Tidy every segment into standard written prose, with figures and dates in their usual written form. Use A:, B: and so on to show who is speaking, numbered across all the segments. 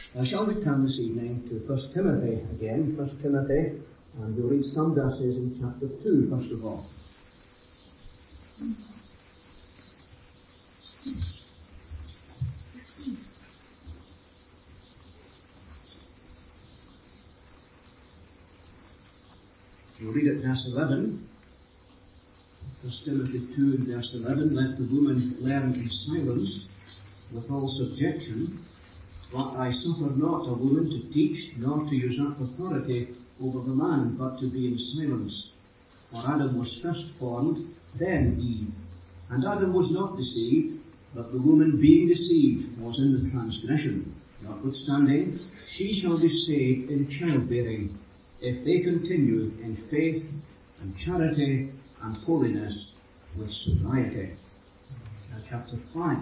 A: Shall we turn this evening to 1 Timothy again, 1 Timothy, and we'll read some verses in chapter 2 first of all. We'll read at verse 11. 1 Timothy 2 and verse 11, let the woman learn in silence with all subjection. But I suffer not a woman to teach, nor to usurp authority over the man, but to be in silence. For Adam was first formed, then Eve. And Adam was not deceived, but the woman being deceived was in the transgression. Notwithstanding, she shall be saved in childbearing, if they continue in faith and charity and holiness with sobriety. Now chapter 5.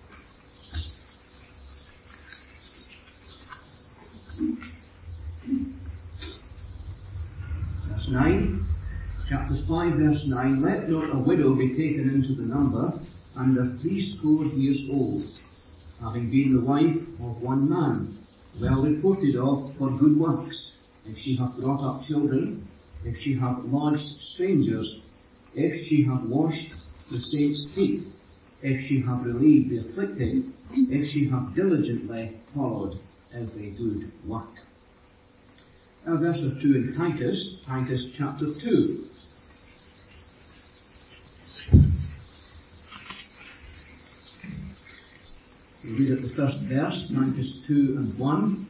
A: Verse 9, chapter 5 verse 9, let not a widow be taken into the number under 80 years old, having been the wife of one man, well reported of for good works, if she hath brought up children, if she hath lodged strangers, if she hath washed the saints' feet, if she hath relieved the afflicted, if she hath diligently followed every good work. Now verse 2 in Titus chapter 2. We read at the first verse, Titus 2 and 1.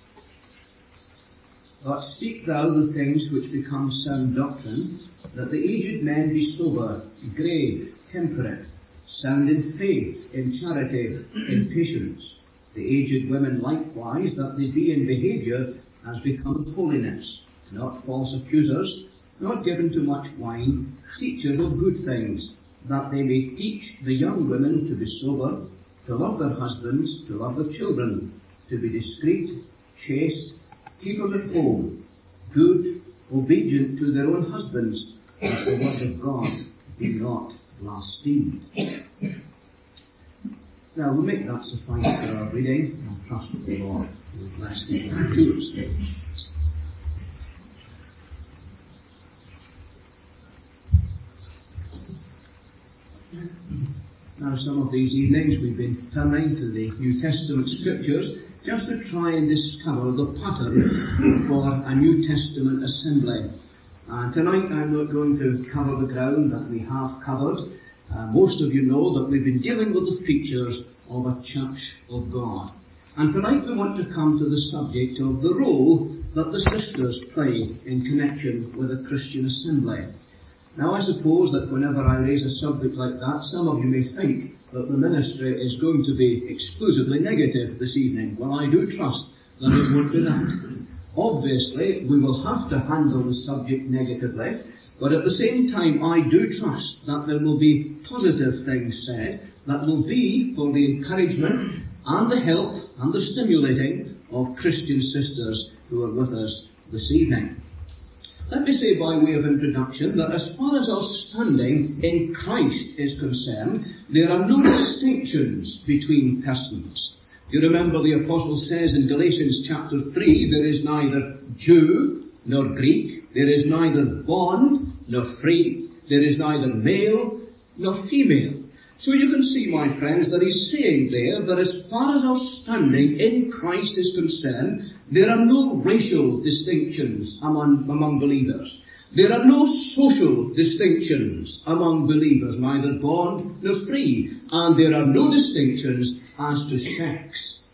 A: But speak thou the things which become sound doctrine, that the aged men be sober, grave, temperate, sound in faith, in charity, in patience. The aged women likewise, that they be in behaviour as becometh holiness, not false accusers, not given to much wine, teachers of good things, that they may teach the young women to be sober, to love their husbands, to love their children, to be discreet, chaste, keepers at home, good, obedient to their own husbands, that the word of God be not blasphemed. Now we'll make that suffice for our reading, and trust that the Lord will bless the word to us. Now some of these evenings we've been turning to the New Testament scriptures just to try and discover the pattern for a New Testament assembly. And tonight I'm not going to cover the ground that we have covered. Most of you know that we've been dealing with the features of a church of God. And tonight we want to come to the subject of the role that the sisters play in connection with a Christian assembly. Now I suppose that whenever I raise a subject like that, some of you may think that the ministry is going to be exclusively negative this evening. Well, I do trust that it won't be that. Obviously, we will have to handle the subject negatively, but at the same time I do trust that there will be positive things said that will be for the encouragement and the help and the stimulating of Christian sisters who are with us this evening. Let me say by way of introduction that as far as our standing in Christ is concerned, there are no distinctions between persons. You remember the Apostle says in Galatians chapter 3, there is neither Jew nor Greek, there is neither bond nor free, there is neither male nor female. So you can see, my friends, that he's saying there that as far as our standing in Christ is concerned, there are no racial distinctions among believers. There are no social distinctions among believers, neither bond nor free. And there are no distinctions as to sex.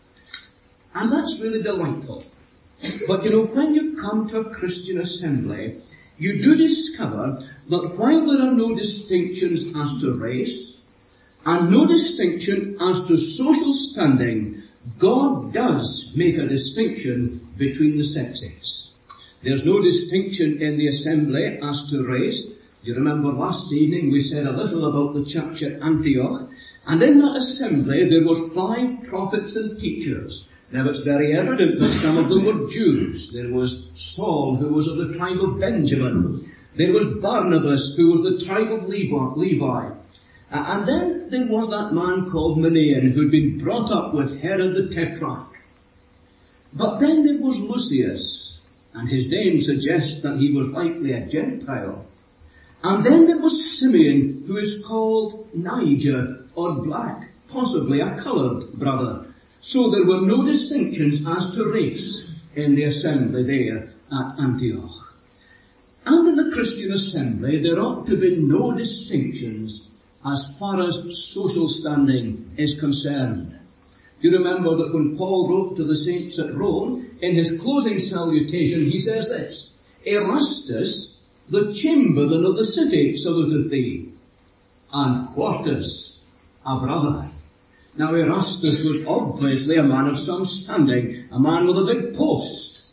A: And that's really delightful. But when you come to a Christian assembly, you do discover that while there are no distinctions as to race, and no distinction as to social standing, God does make a distinction between the sexes. There's no distinction in the assembly as to race. You remember last evening we said a little about the church at Antioch, and in that assembly there were 5 prophets and teachers. Now it's very evident that some of them were Jews. There was Saul, who was of the tribe of Benjamin. There was Barnabas, who was the tribe of Levi. And then there was that man called Manaen, who'd been brought up with Herod the Tetrarch. But then there was Lucius, and his name suggests that he was likely a Gentile. And then there was Simeon, who is called Niger, or black, possibly a coloured brother. So there were no distinctions as to race in the assembly there at Antioch. And in the Christian assembly, there ought to be no distinctions as far as social standing is concerned. You remember that when Paul wrote to the saints at Rome, in his closing salutation, he says this, Erastus, the chamberlain of the city, saluteth thee, and Quartus, a brother. Now Erastus was obviously a man of some standing, a man with a big post.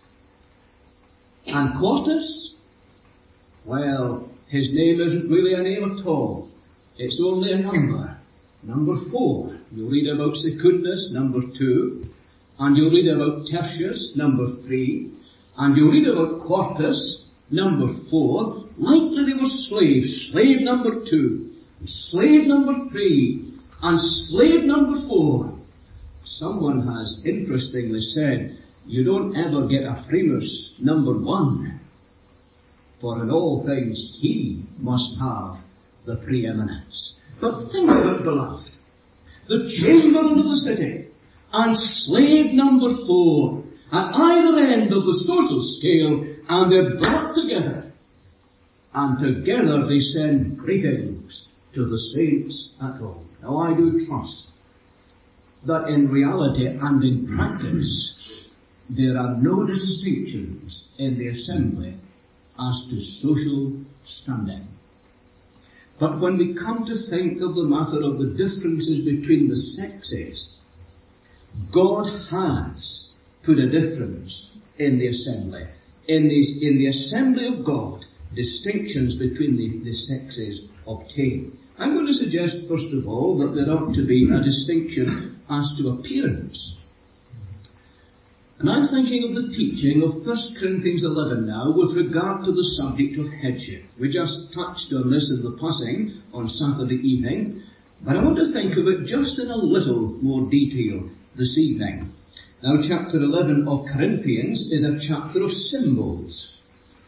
A: And Quartus? Well, his name isn't really a name at all. It's only a number. Number 4. You'll read about Secundus, number 2. And you'll read about Tertius, number 3. And you'll read about Quartus, number 4. Likely they were slaves. Slave number 2. Slave number 3. And slave number 4. Someone has interestingly said, you don't ever get a primus number 1. For in all things he must have the preeminence. But think of it, beloved. The chamberlain of the city and slave number 4 at either end of the social scale, and they're brought together. And together they send greetings to the saints at Rome. Now I do trust that in reality and in practice there are no distinctions in the assembly as to social standing. But when we come to think of the matter of the differences between the sexes, God has put a difference in the assembly. In the assembly of God, distinctions between the sexes obtained. I'm going to suggest, first of all, that there ought to be a distinction as to appearance. And I'm thinking of the teaching of 1 Corinthians 11 now with regard to the subject of headship. We just touched on this in the passing on Saturday evening, but I want to think of it just in a little more detail this evening. Now, chapter 11 of Corinthians is a chapter of symbols.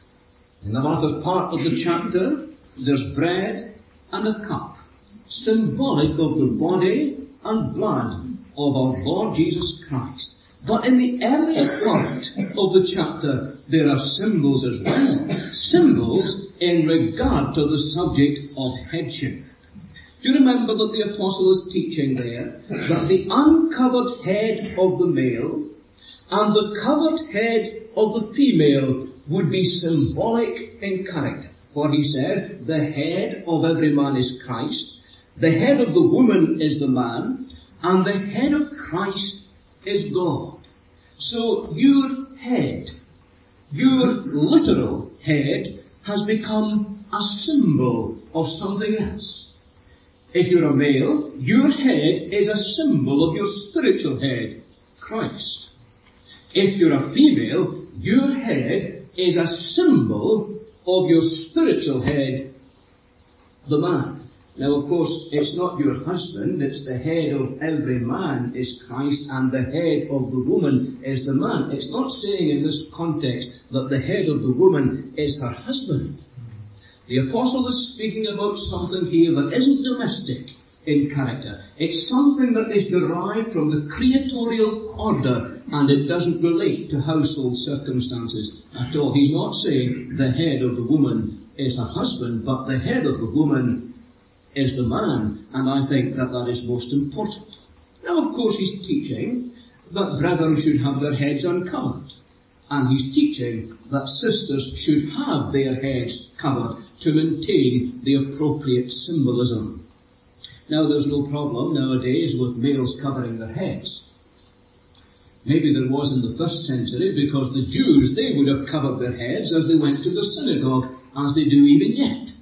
A: In the latter part of the chapter, there's bread and a cup, symbolic of the body and blood of our Lord Jesus Christ. But in the earlier part of the chapter, there are symbols as well. Symbols in regard to the subject of headship. Do you remember that the apostle is teaching there that the uncovered head of the male and the covered head of the female would be symbolic in character? For he said, the head of every man is Christ, the head of the woman is the man, and the head of Christ is God. So your head, your literal head, has become a symbol of something else. If you're a male, your head is a symbol of your spiritual head, Christ. If you're a female, your head is a symbol of your spiritual head, the man. Now, of course, it's not your husband, it's the head of every man is Christ and the head of the woman is the man. It's not saying in this context that the head of the woman is her husband. The apostle is speaking about something here that isn't domestic in character. It's something that is derived from the creatorial order, and it doesn't relate to household circumstances at all. He's not saying the head of the woman is her husband, but the head of the woman is the man, and I think that that is most important. Now, of course, he's teaching that brethren should have their heads uncovered, and he's teaching that sisters should have their heads covered to maintain the appropriate symbolism. Now, there's no problem nowadays with males covering their heads. Maybe there was in the first century, because the Jews, they would have covered their heads as they went to the synagogue, as they do even yet.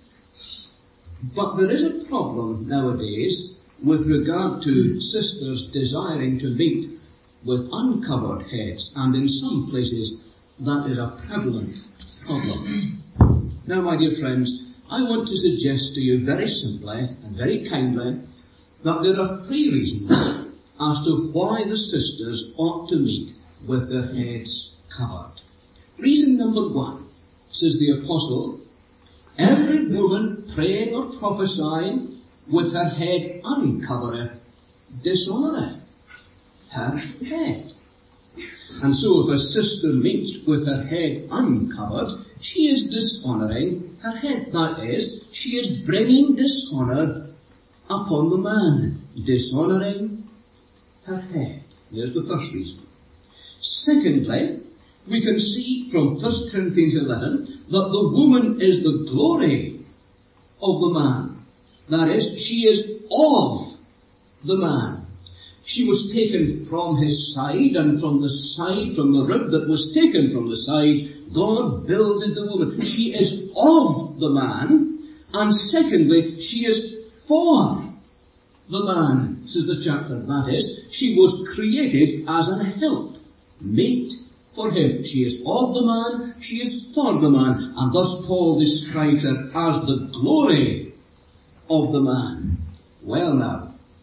A: But there is a problem nowadays with regard to sisters desiring to meet with uncovered heads, and in some places that is a prevalent problem. Now, my dear friends, I want to suggest to you very simply and very kindly that there are 3 reasons as to why the sisters ought to meet with their heads covered. Reason number 1, says the apostle, every woman praying or prophesying with her head uncovereth, dishonoureth her head. And so if a sister meets with her head uncovered, she is dishonouring her head. That is, she is bringing dishonour upon the man, dishonouring her head. There's the first reason. Secondly, we can see from 1 Corinthians 11 that the woman is the glory of the man. That is, she is of the man. She was taken from his side, and from the rib that was taken from the side, God builded the woman. She is of the man, and secondly, she is for the man, says the chapter. That is, she was created as an help, mate for him. She is of the man, she is for the man, and thus Paul describes her as the glory of the man. Well now,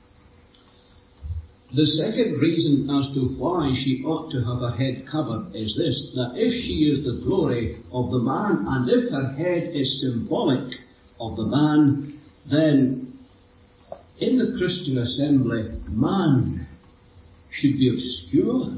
A: the second reason as to why she ought to have her head covered is this, that if she is the glory of the man, and if her head is symbolic of the man, then in the Christian assembly, man should be obscured.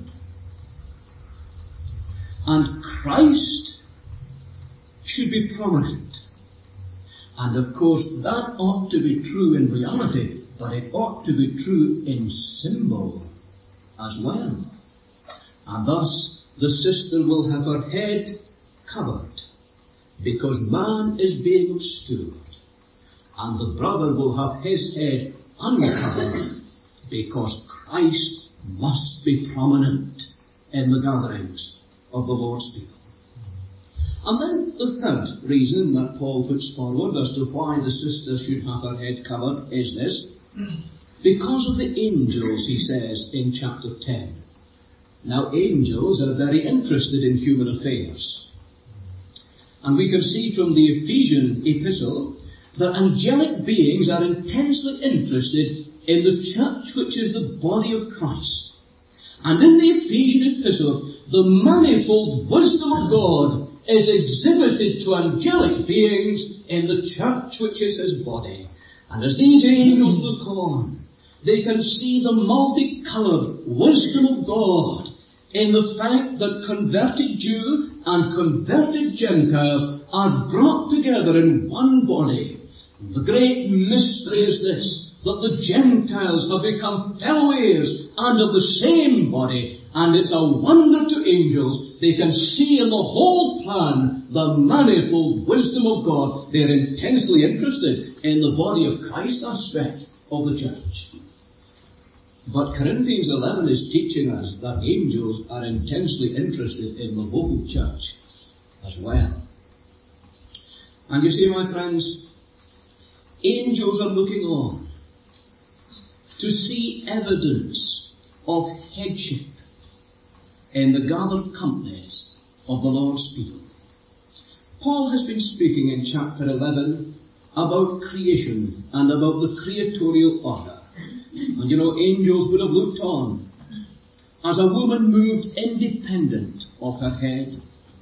A: And Christ should be prominent. And of course, that ought to be true in reality, but it ought to be true in symbol as well. And thus, the sister will have her head covered, because man is being obscured. And the brother will have his head uncovered, because Christ must be prominent in the gatherings of the Lord's people. And then the third reason that Paul puts forward as to why the sister should have her head covered is this. Because of the angels, he says in chapter 10. Now, angels are very interested in human affairs. And we can see from the Ephesian epistle that angelic beings are intensely interested in the church, which is the body of Christ. And in the Ephesian epistle, the manifold wisdom of God is exhibited to angelic beings in the church, which is his body. And as these angels look on, they can see the multicoloured wisdom of God in the fact that converted Jew and converted Gentile are brought together in one body. The great mystery is this, that the Gentiles have become fellow heirs and of the same body, and it's a wonder to angels. They can see in the whole plan the manifold wisdom of God. They're intensely interested in the body of Christ aspect of the church. But Corinthians 11 is teaching us that angels are intensely interested in the local church as well. And you see, my friends, angels are looking on to see evidence of headship in the gathered companies of the Lord's people. Paul has been speaking in chapter 11 about creation and about the creatorial order. And you know, angels would have looked on as a woman moved independent of her head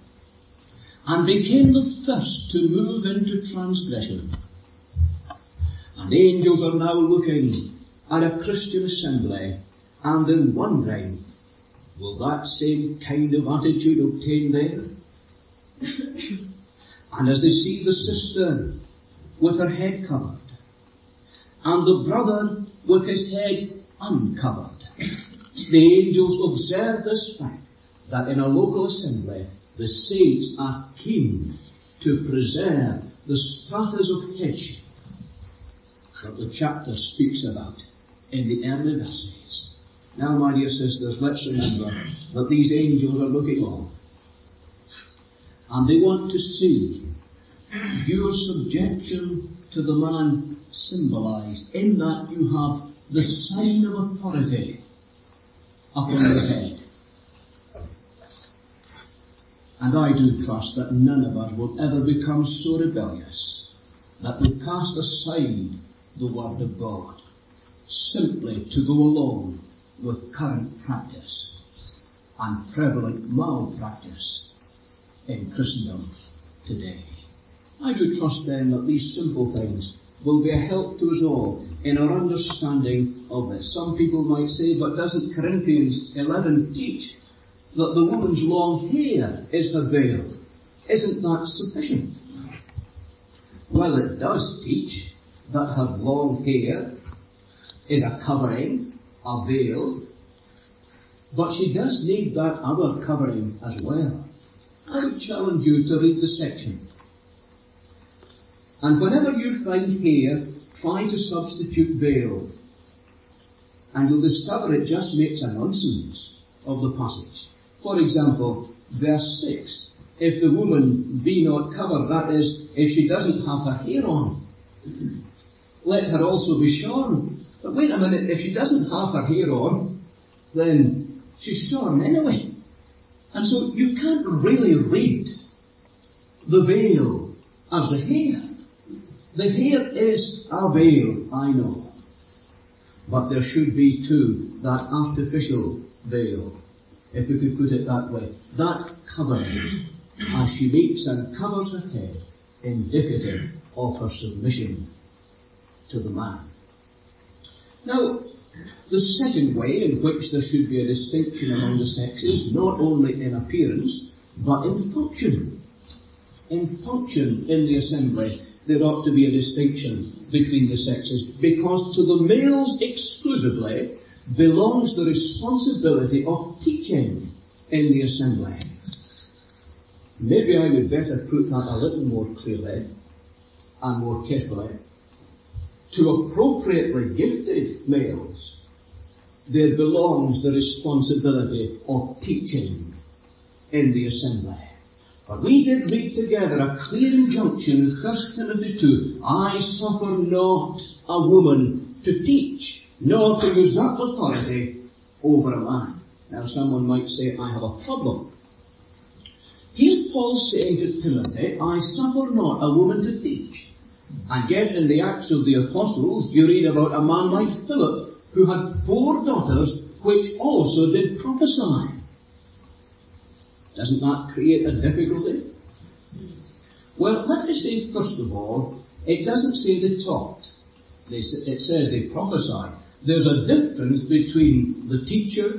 A: and became the first to move into transgression. And angels are now looking at a Christian assembly and they're wondering, will that same kind of attitude obtain there? And as they see the sister with her head covered and the brother with his head uncovered, the angels observe this fact that in a local assembly the saints are keen to preserve the stratas of headship that the chapter speaks about in the early verses. Now, my dear sisters, let's remember that these angels are looking on, and they want to see your subjection to the man symbolized in that you have the sign of authority upon your head. And I do trust that none of us will ever become so rebellious that we cast aside the word of God simply to go along with current practice. and prevalent malpractice in Christendom today. I do trust then that these simple things will be a help to us all in our understanding of this. Some people might say, but doesn't Corinthians 11 teach that the woman's long hair is her veil? Isn't that sufficient? Well, it does teach that her long hair is a covering, a veil, but she does need that other covering as well. I would challenge you to read the section. And whenever you find hair, try to substitute veil. And you'll discover it just makes a nonsense of the passage. For example, verse 6. If the woman be not covered, that is, if she doesn't have her hair on, let her also be shorn. But wait a minute, if she doesn't have her hair on, then she's shorn anyway. And so you can't really read the veil as the hair. The hair is a veil, I know. But there should be too that artificial veil, if we could put it that way. That covering, as she meets and covers her head, indicative of her submission to the man. Now, the second way in which there should be a distinction among the sexes, not only in appearance, but in function. In function in the assembly, there ought to be a distinction between the sexes, because to the males exclusively belongs the responsibility of teaching in the assembly. Maybe I would better put that a little more clearly and more carefully. To appropriately gifted males, there belongs the responsibility of teaching in the assembly. But we did read together a clear injunction in 1 Timothy 2, I suffer not a woman to teach, nor to usurp authority over a man. Now someone might say, I have a problem. Here's Paul saying to Timothy, I suffer not a woman to teach. And yet in the Acts of the Apostles, you read about a man like Philip, who had 4 daughters, which also did prophesy. Doesn't that create a difficulty? Well, let me say first of all, it doesn't say they taught. It says they prophesied. There's a difference between the teacher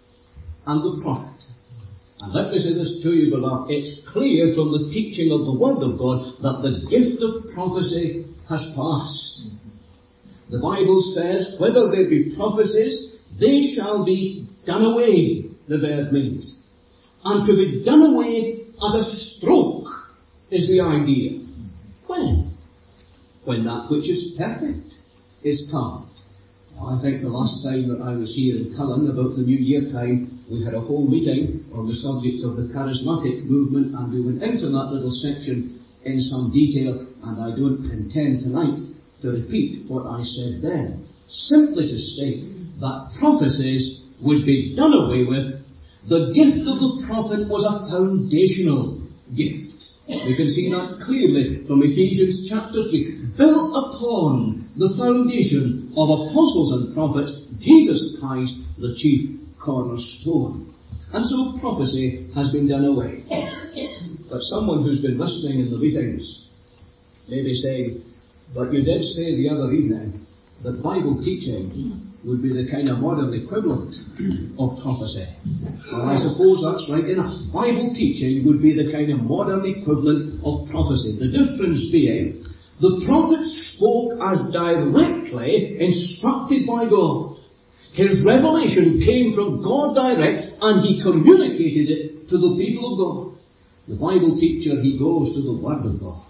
A: and the prophet. And let me say this to you, beloved, it's clear from the teaching of the Word of God that the gift of prophecy has passed. The Bible says, whether there be prophecies, they shall be done away, the verb means. And to be done away at a stroke is the idea. When? When that which is perfect is come. I think the last time that I was here in Cullen, about the New Year time, we had a whole meeting on the subject of the charismatic movement, and we went into that little section in some detail, and I don't intend tonight to repeat what I said then. Simply to state that prophecies would be done away with. The gift of the prophet was a foundational gift. We can see that clearly from Ephesians chapter 3. Built upon the foundation of apostles and prophets, Jesus Christ, the chief cornerstone. And so prophecy has been done away. But someone who's been listening in the meetings may be saying, but you did say the other evening that Bible teaching would be the kind of modern equivalent of prophecy. Well, I suppose that's right enough. Bible teaching would be the kind of modern equivalent of prophecy. The difference being, the prophet spoke as directly instructed by God. His revelation came from God direct, and he communicated it to the people of God. The Bible teacher, he goes to the Word of God,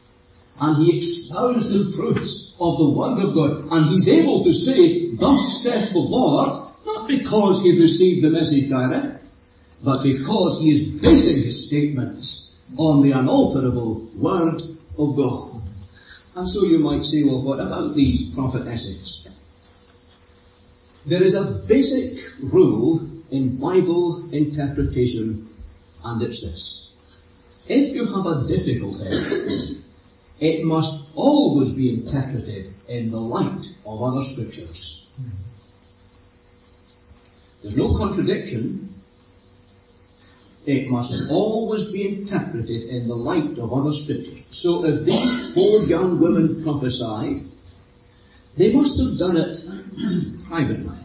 A: and he expounds the proofs of the Word of God, and he's able to say, thus saith the Lord, not because he's received the message direct, but because he is basing his statements on the unalterable Word of God. And so you might say, well, what about these prophetesses? There is a basic rule in Bible interpretation, and it's this. If you have a difficulty, it must always be interpreted in the light of other scriptures. There's no contradiction it must always be interpreted in the light of other scriptures. So if these 4 young women prophesied, they must have done it privately.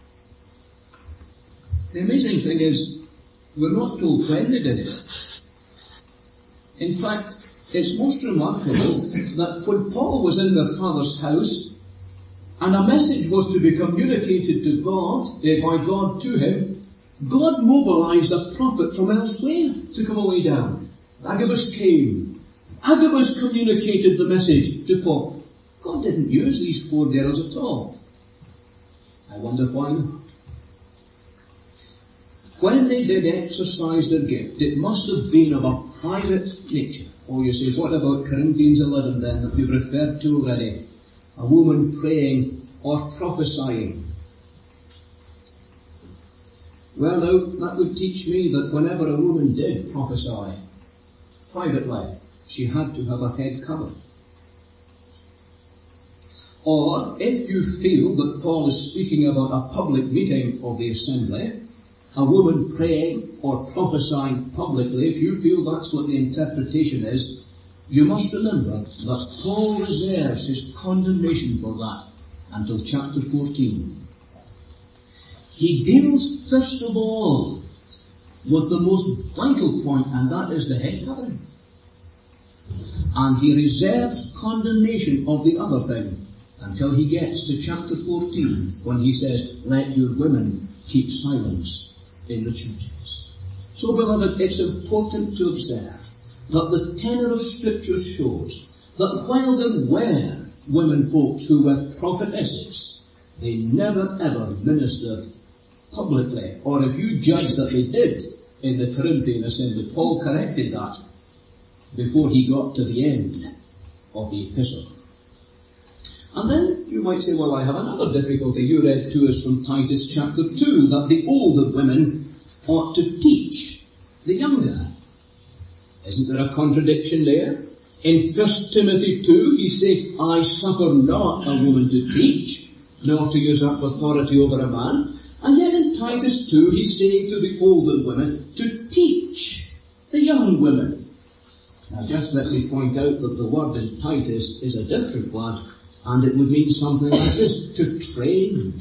A: The amazing thing is, we're not told when they did it. In fact, it's most remarkable that when Paul was in their father's house, and a message was to be communicated to God, by God to him, God mobilized a prophet from elsewhere to come away down. Agabus came. Agabus communicated the message to Paul. God didn't use these 4 girls at all. I wonder why not. When they did exercise their gift, it must have been of a private nature. Oh, you say, what about Corinthians 11 then, that we've referred to already? A woman praying or prophesying. Well, now, that would teach me that whenever a woman did prophesy privately, she had to have her head covered. Or, if you feel that Paul is speaking about a public meeting of the assembly, a woman praying or prophesying publicly, if you feel that's what the interpretation is, you must remember that Paul reserves his condemnation for that until chapter 14. He deals first of all with the most vital point, and that is the head covering. And he reserves condemnation of the other thing until he gets to chapter 14, when he says, let your women keep silence in the churches. So, beloved, it's important to observe that the tenor of Scripture shows that while there were women folks who were prophetesses, they never ever ministered publicly. Or if you judge that they did in the Corinthian assembly, Paul corrected that before he got to the end of the epistle. And then you might say, well, I have another difficulty. You read to us from Titus chapter 2 that the older women ought to teach the younger. Isn't there a contradiction there? In 1 Timothy 2, he said, I suffer not a woman to teach, nor to usurp authority over a man. And yet in Titus 2, he's saying to the older women to teach the young women. Now just let me point out that the word in Titus is a different word, and it would mean something like this, to train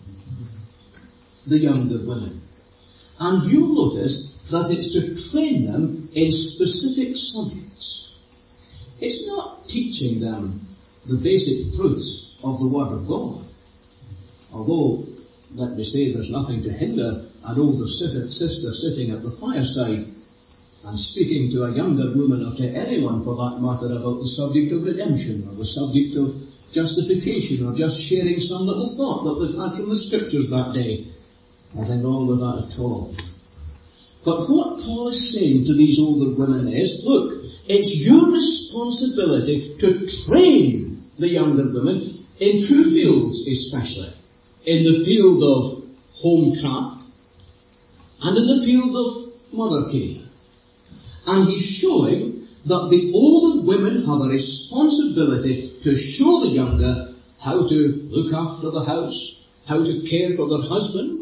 A: the younger women. And you'll notice that it's to train them in specific subjects. It's not teaching them the basic truths of the Word of God. Although, let me say, there's nothing to hinder an older sister sitting at the fireside and speaking to a younger woman, or to anyone for that matter, about the subject of redemption, or the subject of justification, or just sharing some little thought that they've had from the Scriptures that day. Nothing wrong with that at all. But what Paul is saying to these older women is, look, it's your responsibility to train the younger women in 2 fields especially. In the field of homecraft and in the field of mother care. And he's showing that the older women have a responsibility to show the younger how to look after the house, how to care for their husband,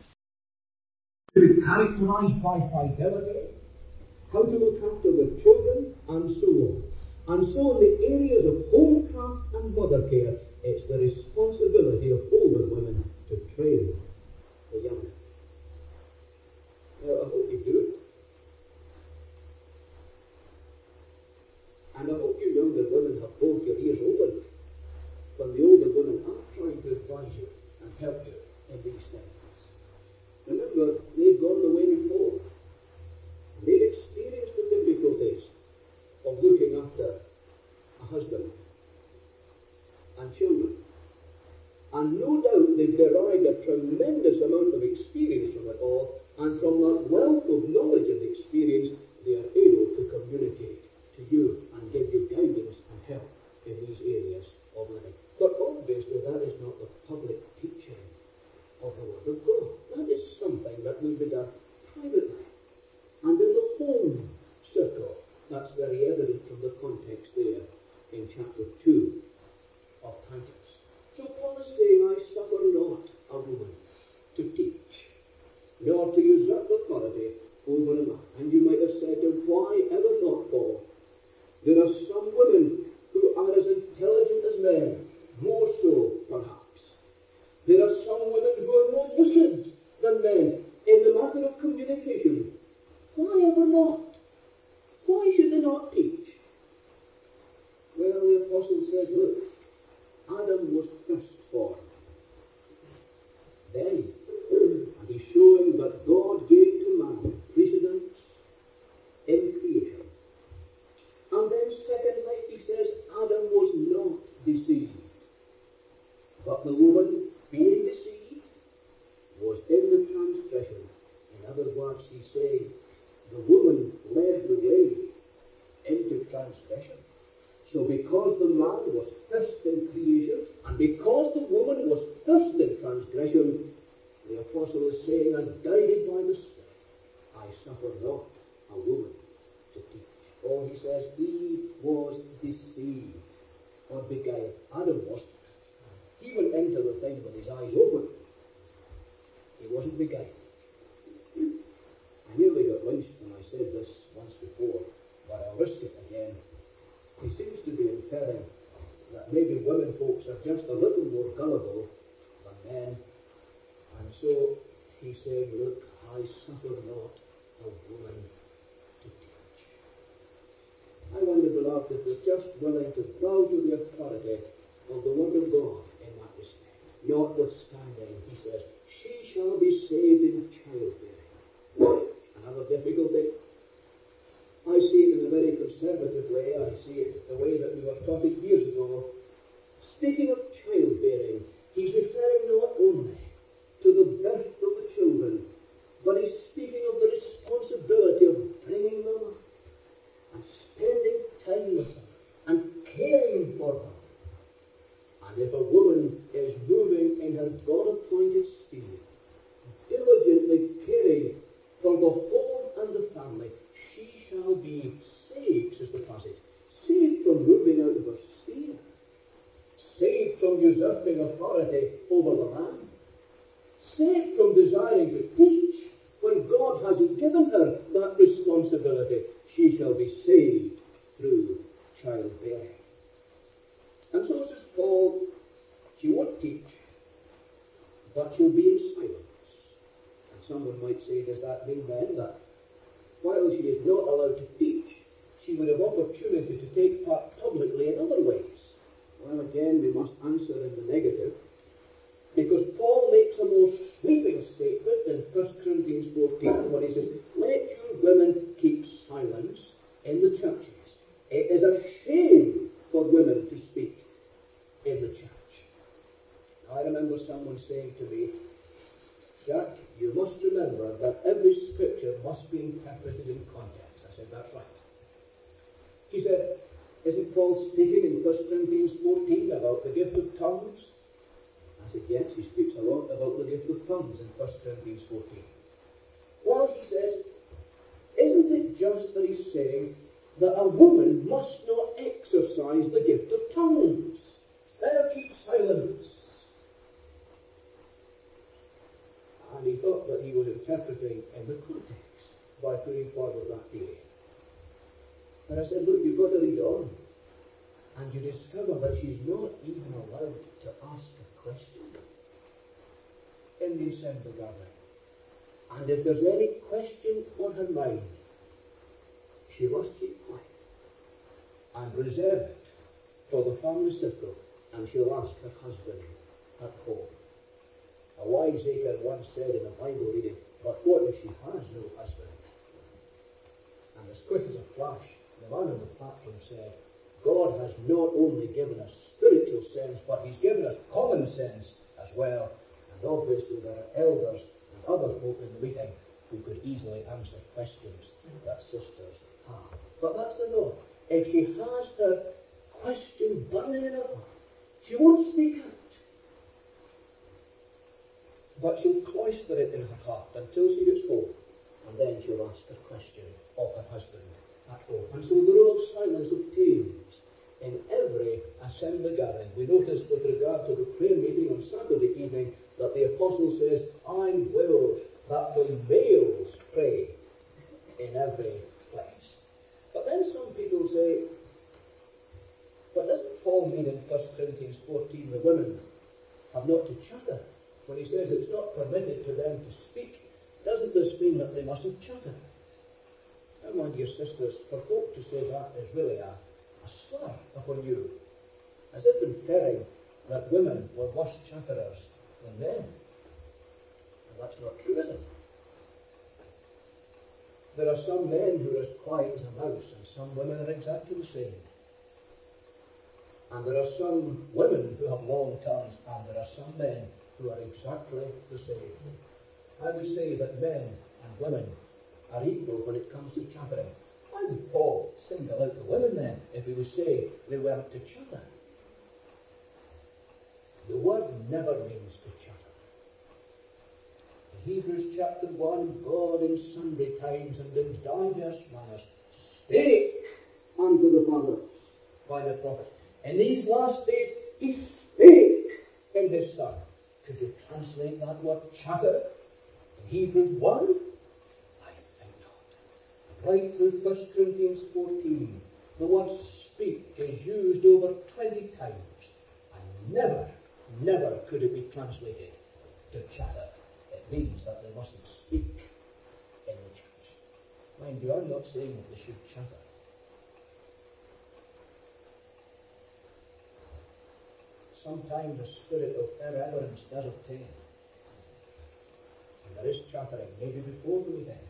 A: to be characterized by fidelity, how to look after their children, and so on. And so in the areas of homecraft and mother care, it's the responsibility of older women to train the younger. Now, I hope you do it. And I hope you younger women have both your ears open when the older women are trying to advise you and help you in these things. Remember, they've gone the way before. They've experienced the difficulties of looking after a husband and children. And no doubt they've derived a tremendous amount of experience from it all, and from that wealth of knowledge and experience, they are able to communicate to you and give you guidance and help in these areas of living. But obviously that is not the public teaching of the Word of God. That is something that will be done privately and in the home circle. That's very evident from the context there in chapter 2 of Titus. So Paul is saying, I suffer not a woman to teach, nor to usurp authority over a man. I
B: not, Paul? There are some women who are as intelligent as men, more so, perhaps. There are some women who are more lucid than men in the matter of communication. Why ever not? Why should they not teach? Well, the apostle says, look, Adam was first formed. Then, and he's showing that God gave to man precedence in creation. And then secondly, he says, Adam was not deceived. But the woman, being deceived, was in the transgression. In other words, he's saying, the woman led the way into transgression. So because the man was first in creation, and because the woman was first in transgression, the apostle is saying, and guided by the Spirit, I suffer not a woman to teach. Or he says, he was deceived or beguiled. Adam wasn't. He went into the thing with his eyes open. He wasn't beguiled. I nearly got lynched when I said this once before, but I'll risk it again. He seems to be inferring that maybe women folks are just a little more gullible than men. And so he's saying, look, I suffer not a woman to teach. I wonder, beloved, if we're just willing to bow to the authority of the Word of God in that respect. Notwithstanding, he says, she shall be saved in childbearing. Another difficulty. I see it in a very conservative way. I see it the way that we were taught it years ago. Speaking of childbearing, he's referring not only to the birth of the children, but he's speaking of the responsibility of bringing them up and spending time with them and caring for them. And if a woman is moving in her God-appointed spirit, diligently caring for the home and the family, she shall be saved, says the passage. Saved from moving out of her sphere. Saved from usurping authority over the land. Saved from desiring to teach when God hasn't given her that responsibility. She shall be saved through childbearing. And so says Paul, she won't teach, but she'll be in silence. And someone might say, does that mean then that while she is not allowed to teach, she would have opportunity to take part publicly in other ways? Well, again, we must answer in the negative, because Paul makes a more sweeping statement in 1 Corinthians 14 when he says, let your women keep silence in the churches. It is a shame for women to speak in the church. Now, I remember someone saying to me, Jack, you must remember that every scripture must be interpreted in context. I said, that's right. He said, isn't Paul speaking in 1 Corinthians 14 about the gift of tongues? I said, yes, he speaks a lot about the gift of tongues in 1 Corinthians 14. Well, he says, isn't it just that he's saying that a woman must not exercise the gift of tongues? Let her keep silence. And he thought that he was interpreting in the context by putting forward that theory. And I said, look, you've got to read on. And you discover that she's not even allowed to ask a question in the assembly gathering. And if there's any question on her mind, she must keep quiet and reserve it for the family circle, and she'll ask her husband at home. A wiseacre once said in a Bible reading, but what if she has no husband? And as quick as a flash, the man on the platform said, God has not only given us spiritual sense, but he's given us common sense as well. And obviously there are elders and other folk in the meeting who could easily answer questions that sisters have. But that's the note. If she has her question burning in her heart, she won't speak out. But she'll cloister it in her heart until she gets home, and then she'll ask her question of her husband at home. And so the rule of silence obtains in every assembly gathering. We notice with regard to the prayer meeting on Saturday evening that the apostle says, I will that the males pray in every place. But then people say, what does Paul mean in 1 Corinthians 14, the women have not to chatter? When he says it's not permitted to them to speak, doesn't this mean that they mustn't chatter? Now, my dear sisters, for folk to say that is really a slur upon you, as if inferring that women were worse chatterers than men. And that's not true, is it? There are some men who are as quiet as a mouse, and some women are exactly the same. And there are some women who have long tongues, and there are some men who are exactly the same. I would say that men and women are equal when it comes to chattering. Why would Paul single out the women then, if he would say they weren't to chatter? The word never means to chatter. In Hebrews chapter 1, God in sundry times and in diverse manners spake unto the fathers by the prophet. In these last days he spake in his Son. Could you translate that word chatter in Hebrews 1? I think not. Right through 1 Corinthians 14, the word speak is used over 20 times, and never could it be translated to chatter. It means that they mustn't speak in the church. Mind you, I'm not saying that they should chatter. Sometimes the spirit of irreverence does obtain. And there is chattering, maybe before the event,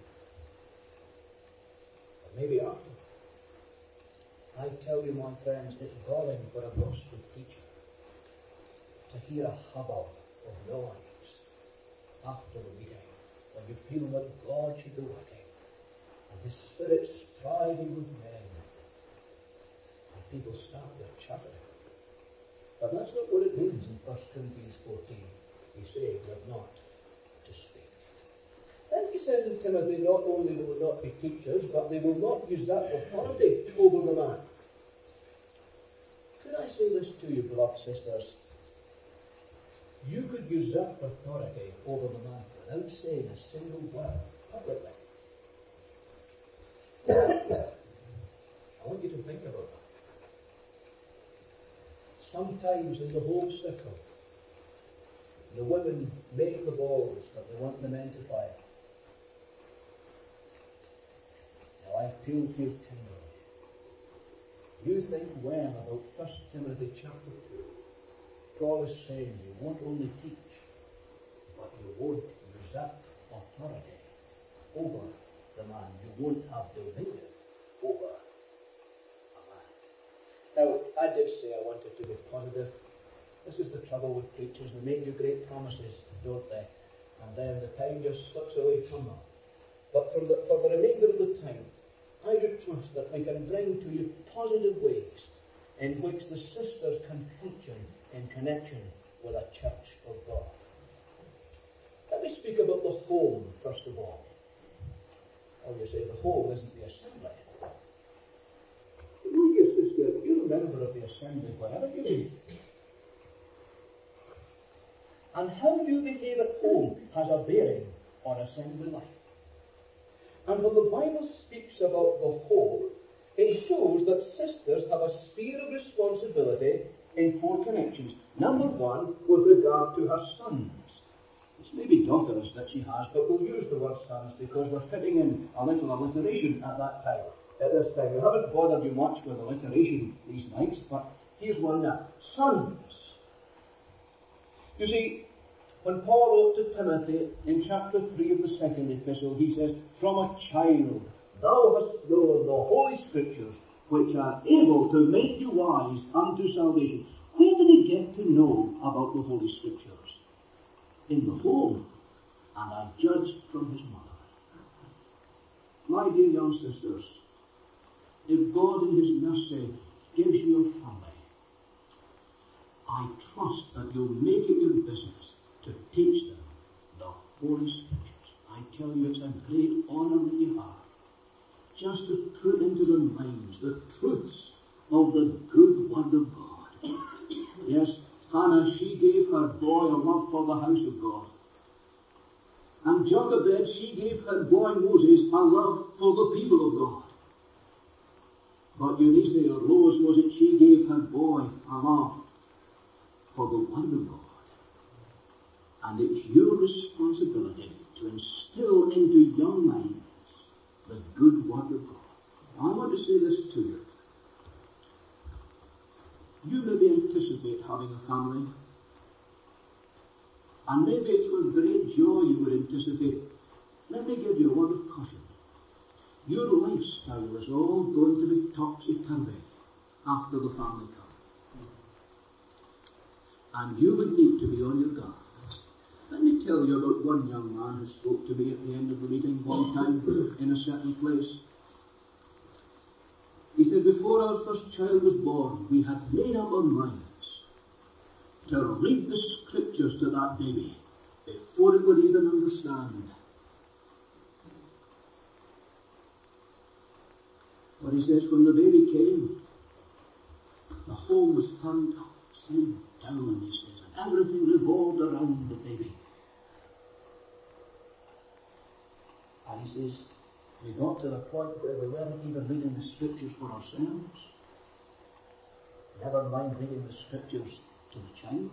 B: or maybe after. I tell you, my friends, it's galling for a gospel preacher to hear a hubbub of noise after the meeting, when you feel that God should be working, and His Spirit striving with men, and people start their chattering. But that's not what it means in 1 Corinthians 14. He says they're not to speak. Then he says in Timothy, not only they will not be teachers, but they will not usurp authority over the man. Could I say this to you, beloved sisters? You could usurp authority over the man without saying a single word publicly. I want you to think about that. Sometimes in the home circle, the women make the balls that they want the men to fire. Now I appeal to you tenderly. You think well about 1 Timothy chapter 2. Paul is saying you won't only teach, but you won't usurp authority over the man. You won't have dominion over a man. Now, I did say I wanted to be positive. This is the trouble with preachers. They make you great promises, don't they? And then the time just slips away from them. But for the remainder of the time, I do trust that we can bring to you positive ways in which the sisters can function in connection with a church of God. Let me speak about the home, first of all. Oh, you say the home isn't the assembly. Well, your sister, you're a member of the assembly, whatever you do. And how you behave at home has a bearing on assembly life. And when the Bible speaks about the home, it shows that sisters have a sphere of responsibility in 4 connections. Number 1, with regard to her sons. It's maybe daughters that she has, but we'll use the word sons because we're fitting in a little alliteration at this time. We haven't bothered you much with alliteration these nights, but here's one now. Sons. You see, when Paul wrote to Timothy in chapter 3 of the 2nd epistle, he says, from a child thou hast known the Holy Scriptures, which are able to make you wise unto salvation. Where did he get to know about the Holy Scriptures? In the home, and I judged from his mother. My dear young sisters, if God in his mercy gives you a family, I trust that you'll make it your business to teach them the Holy Scriptures. I tell you, it's a great honor that you have, just to put into their minds the truths of the good Word of God. Yes, Hannah, she gave her boy a love for the house of God. And Jochebed, she gave her boy Moses a love for the people of God. But Eunice, or Lois, was it, she gave her boy a love for the Word of God. And it's your responsibility to instill into young minds the good Word of God. I want to say this to you. You maybe anticipate having a family, and maybe it's with great joy you would anticipate. Let me give you a word of caution. Your lifestyle is all going to be topsy-turvy after the family comes. And you would need to be on your guard. Let me tell you about one young man who spoke to me at the end of the meeting one time in a certain place. He said, before our first child was born, we had made up our minds to read the scriptures to that baby before it would even understand. But he says, when the baby came, the home was turned upside down, he says, and everything revolved around the baby. And he says, we got to the point where we weren't even reading the scriptures for ourselves. Never mind reading the scriptures to the child.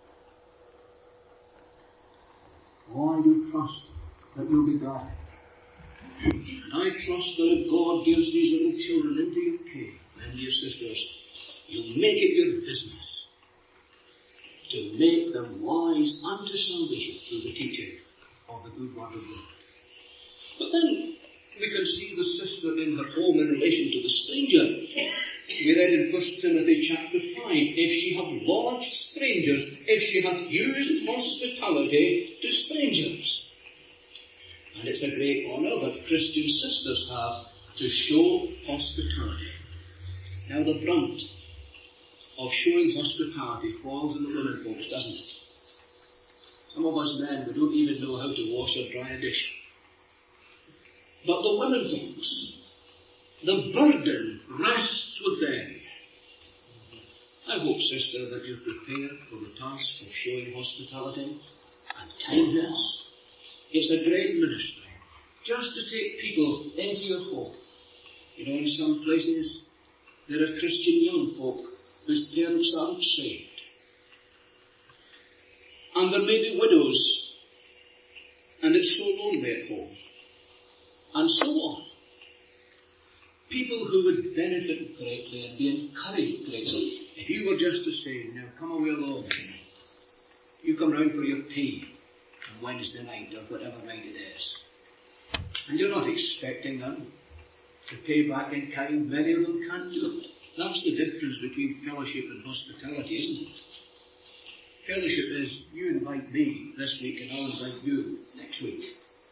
B: Oh, I do trust that you'll be glad. And I trust that if God gives these little children into your care, then, dear sisters, you'll make it your business to make them wise unto salvation through the teaching of the good Word of God. But then we can see the sister in her home in relation to the stranger. We read in 1 Timothy chapter 5, if she have lodged strangers, if she hath used hospitality to strangers. And it's a great honour that Christian sisters have to show hospitality. Now the brunt of showing hospitality falls on the women folks, doesn't it? Some of us men, we don't even know how to wash or dry a dish. But the women folks, the burden rests with them. I hope, sister, that you're prepared for the task of showing hospitality and kindness. It's a great ministry, just to take people into your home. You know, in some places, there are Christian young folk whose parents aren't saved. And there may be widows, and it's so lonely at home. And so on. People who would benefit greatly and be encouraged greatly. If you were just to say, now come away alone tonight. You come round for your tea on Wednesday night or whatever night it is. And you're not expecting them to pay back in kind. Many of them can't do it. That's the difference between fellowship and hospitality, isn't it? Fellowship is, you invite me this week and I'll invite you next week.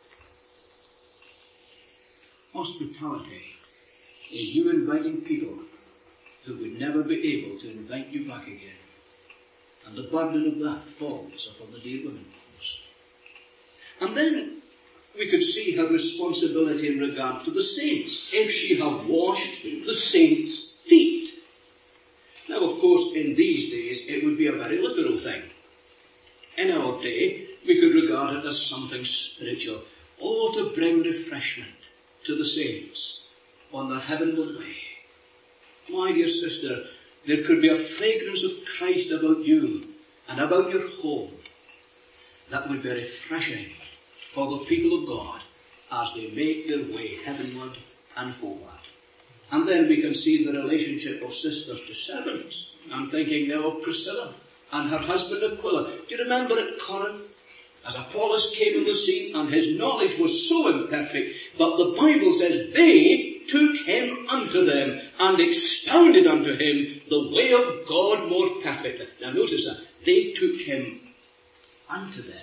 B: Hospitality is you inviting people who would never be able to invite you back again. And the burden of that falls upon the dear women. And then we could see her responsibility in regard to the saints, if she have washed the saints' feet. Now, of course, in these days, it would be a very literal thing. In our day, we could regard it as something spiritual. Oh, to bring refreshment to the saints on their heavenward way. My dear sister, there could be a fragrance of Christ about you and about your home that would be refreshing for the people of God as they make their way heavenward and forward. And then we can see the relationship of sisters to servants. I'm thinking now of Priscilla and her husband Aquila. Do you remember at Corinth? As Apollos came on the scene and his knowledge was so imperfect, but the Bible says they took him unto them and expounded unto him the way of God more perfectly. Now notice that. They took him unto them.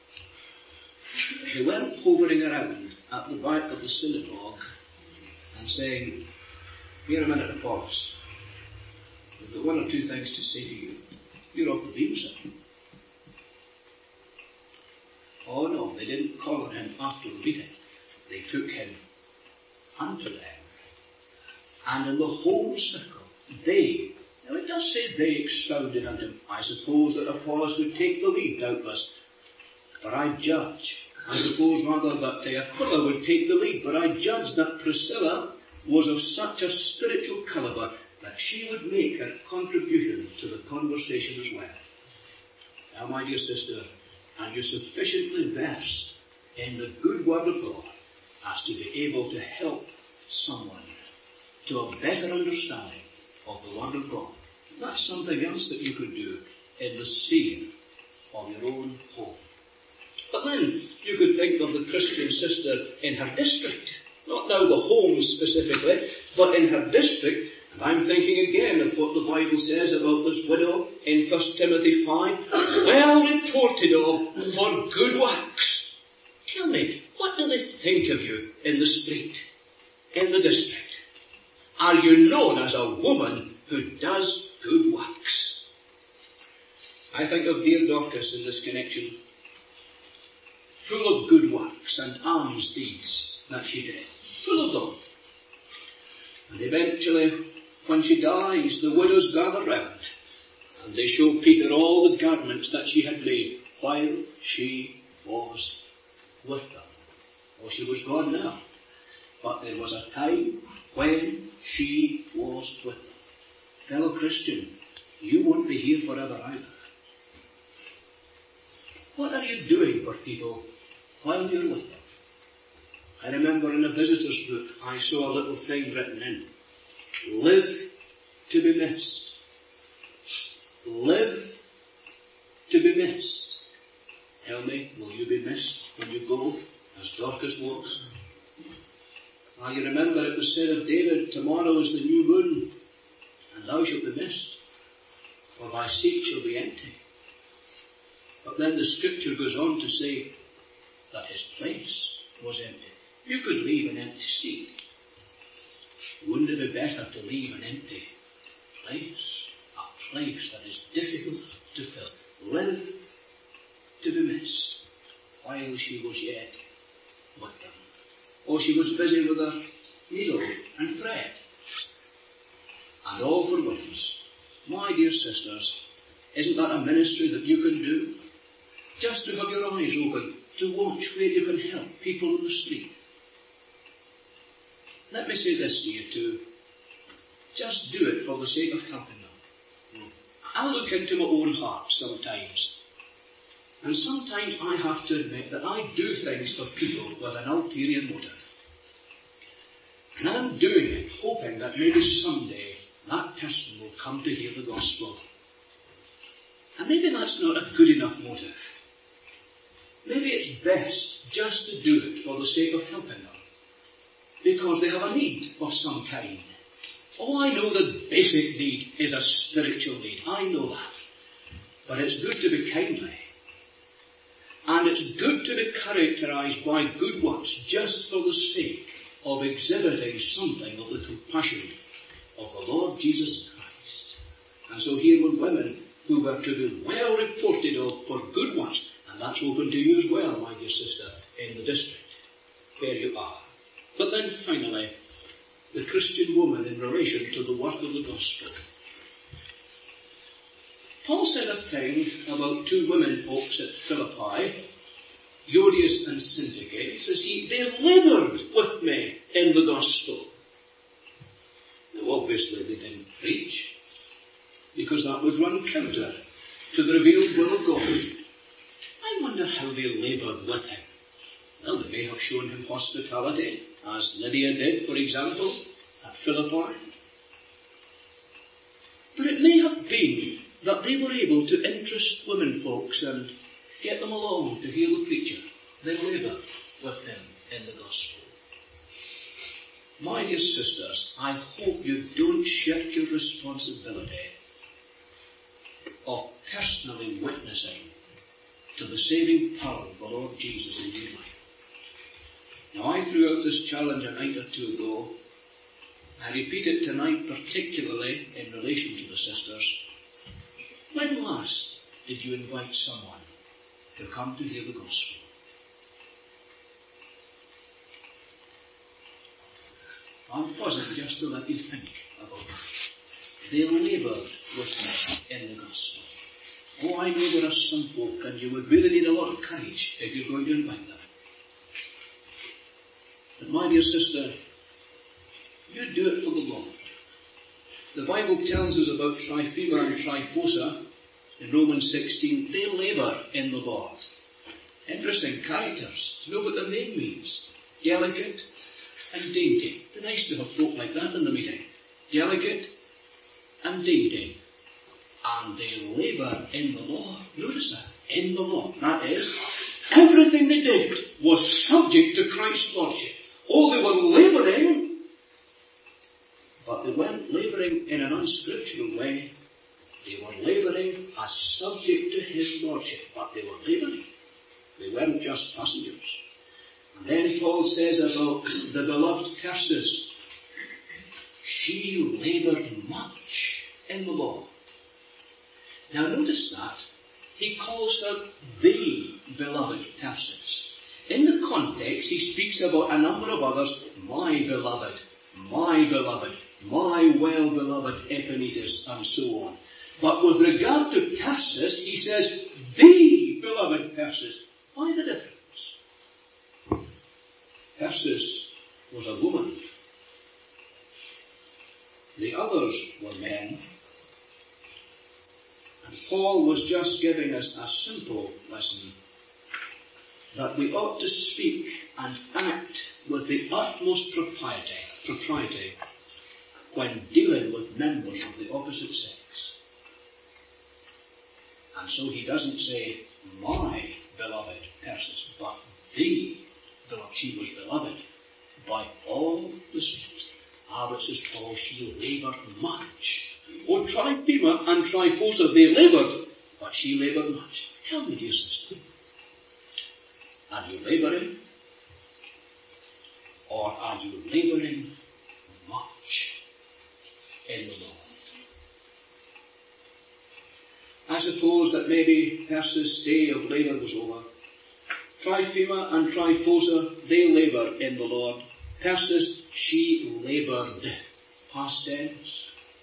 B: They weren't hovering around at the back of the synagogue and saying, here a minute, Apollos. We've got one or two things to say to you. You're off the beam, sir. Oh no, they didn't call him after the meeting. They took him unto them. And in the whole circle, they, now it does say they expounded unto him. I suppose that Apollos would take the lead, doubtless. But I judge, I suppose rather that Aquila would take the lead, but I judge that Priscilla
A: was of such a spiritual calibre that she would make a contribution to the conversation as well. Now, my dear sister, are you sufficiently versed in the good word of God as to be able to help someone to a better understanding of the word of God? That's something else that you could do in the sphere of your own home. But then you could think of the Christian sister in her district. Not now the home specifically, but in her district. And I'm thinking again of what the Bible says about this widow in 1 Timothy 5. Well reported of for good works. Tell me, what do they think of you in the street, in the district? Are you known as a woman who does good works? I think of dear Dorcas in this connection, full of good works and alms deeds that she did. Full of them. And eventually, when she dies, the widows gather round and they show Peter all the garments that she had made while she was with them. Well, she was gone now, but there was a time when she was with them. Fellow Christian, you won't be here forever either. What are you doing for people while you're with them? I remember in a visitor's book, I saw a little thing written in. Live to be missed. Live to be missed. Tell me, will you be missed when you go, as Dorcas was? You remember it was said of David, tomorrow is the new moon, and thou shalt be missed, for thy seat shall be empty. But then the scripture goes on to say that his place was empty. You could leave an empty seat. Wouldn't it be better to leave an empty place? A place that is difficult to fill. Live to be missed while she was yet with them. Or she was busy with her needle and thread. And all for witness. My dear sisters, isn't that a ministry that you can do? Just to have your eyes open, to watch where you can help people in the street. Let me say this to you too. Just do it for the sake of helping them. I look into my own heart sometimes. And sometimes I have to admit that I do things for people with an ulterior motive. And I'm doing it hoping that maybe someday that person will come to hear the gospel. And maybe that's not a good enough motive. Maybe it's best just to do it for the sake of helping them. Because they have a need of some kind. Oh, I know the basic need is a spiritual need. I know that. But it's good to be kindly. And it's good to be characterized by good works just for the sake of exhibiting something of the compassion of the Lord Jesus Christ. And so here were women who were to be well reported of for good works. And that's open to you as well, my dear sister, in the district where you are. But then finally, the Christian woman in relation to the work of the gospel. Paul says a thing about two women folks at Philippi, Euodias and Syntyche. He says, they laboured with me in the gospel. Now obviously they didn't preach, because that would run counter to the revealed will of God. I wonder how they laboured with him. Well, they may have shown him hospitality, as Lydia did, for example, at Philippi. But it may have been that they were able to interest women folks and get them along to hear the preacher. They laboured with him in the gospel. My dear sisters, I hope you don't shirk your responsibility of personally witnessing to the saving power of the Lord Jesus in your life. Now, I threw out this challenge a night or two ago. I repeat it tonight, particularly in relation to the sisters. When last did you invite someone to come to hear the gospel? I'm pausing just to let you think about that. They laboured with me in the gospel. Oh, I know there are some folk, and you would really need a lot of courage if you're going to invite them. But my dear sister,
C: You do it for the Lord. The Bible tells us about Tryphena and Tryphosa in Romans 16. They labour in the Lord. Interesting characters. Do you know what their name means? Delicate and dainty. It'd be nice to have folk like that in the meeting. Delicate and dainty. And they labour in the Lord. Notice that. In the Lord. That is, everything they did was subject to Christ's Lordship. Oh, they were labouring, but they weren't labouring in an unscriptural way. They were labouring as subject to His Lordship, but they were labouring. They weren't just passengers. And then Paul says about the beloved Persis, she laboured much in the Lord. Now notice that. He calls her the beloved Persis. In the context, he speaks about a number of others, my beloved, my beloved, my well-beloved Epaenetus, and so on. But with regard to Persis, he says, the beloved Persis. Why the difference? Persis was a woman. The others were men. And Paul was just giving us a simple lesson that we ought to speak and act with the utmost propriety when dealing with members of the opposite sex. And so he doesn't say, my beloved Persis, but the beloved. She was beloved by all the saints. But says Paul, she laboured much. Oh, Tryphena and Tryphosa, they laboured, but she laboured much. Tell me, dear sister, are you labouring? Or are you labouring much in the Lord? I suppose that maybe Persis' day of labour was over. Tryphena and Tryphosa, they laboured in the Lord. Persis, she laboured. Past tense.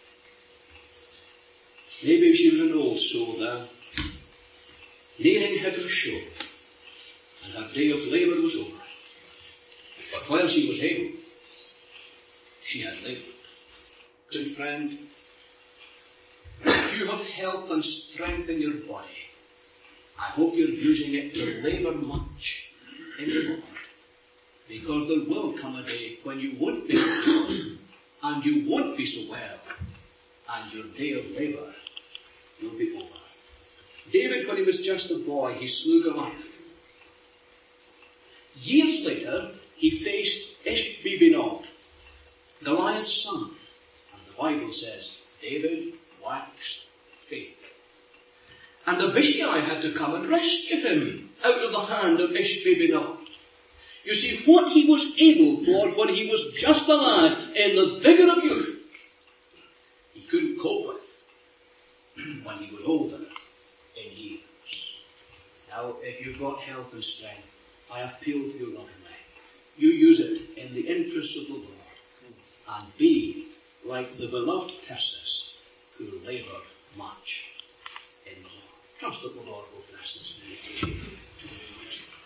C: Maybe she was an old soul now, nearing her shore, and her day of labour was over. But while she was able, she had laboured. Dear friend, if you have health and strength in your body, I hope you're using it to labour much in the Lord. Because there will come a day when you won't be so good, and you won't be so well, and your day of labour will be over. David, when he was just a boy, he slew Goliath. Years later, he faced Ishbi-Benob, Goliath's son. And the Bible says, David waxed faithful. And Abishai had to come and rescue him out of the hand of Ishbi-Benob. You see, what he was able for when he was just a lad in the vigour of youth, he couldn't cope with when he was older in years. Now, if you've got health and strength, I appeal to you lovingly. You use it in the interests of the Lord and be like the beloved Persis who laboured much in the Lord. Trust that the Lord will bless this meditation.